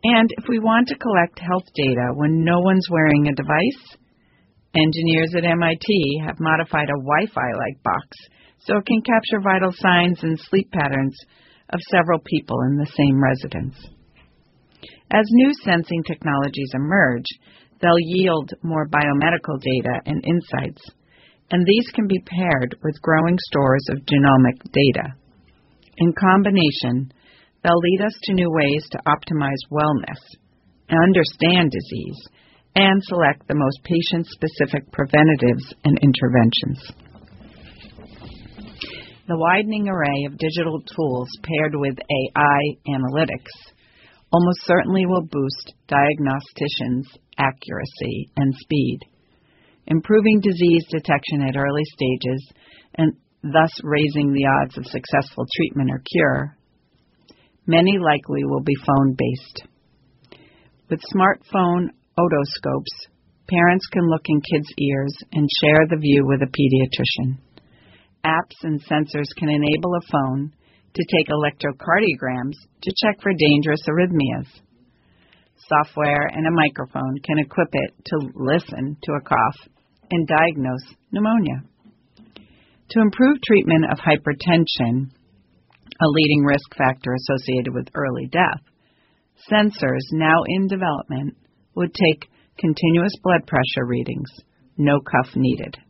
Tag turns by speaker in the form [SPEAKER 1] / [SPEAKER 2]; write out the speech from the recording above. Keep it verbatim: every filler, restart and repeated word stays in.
[SPEAKER 1] And if we want to collect health data when no one's wearing a device, engineers at M I T have modified a Wi-Fi-like box so it can capture vital signs and sleep patterns of several people in the same residence. As new sensing technologies emerge, they'll yield more biomedical data and insights, and these can be paired with growing stores of genomic data. In combination, they'll lead us to new ways to optimize wellness, understand disease, and select the most patient-specific preventatives and interventions. The widening array of digital tools paired with A I analytics almost certainly will boost diagnosticians' accuracy and speed, improving disease detection at early stages and thus raising the odds of successful treatment or cure. Many likely will be phone-based. With smartphone otoscopes, parents can look in kids' ears and share the view with a pediatrician. Apps and sensors can enable a phone to take electrocardiograms to check for dangerous arrhythmias. Software and a microphone can equip it to listen to a cough and diagnose pneumonia. To improve treatment of hypertension, a leading risk factor associated with early death, sensors now in development would take continuous blood pressure readings, no cuff needed.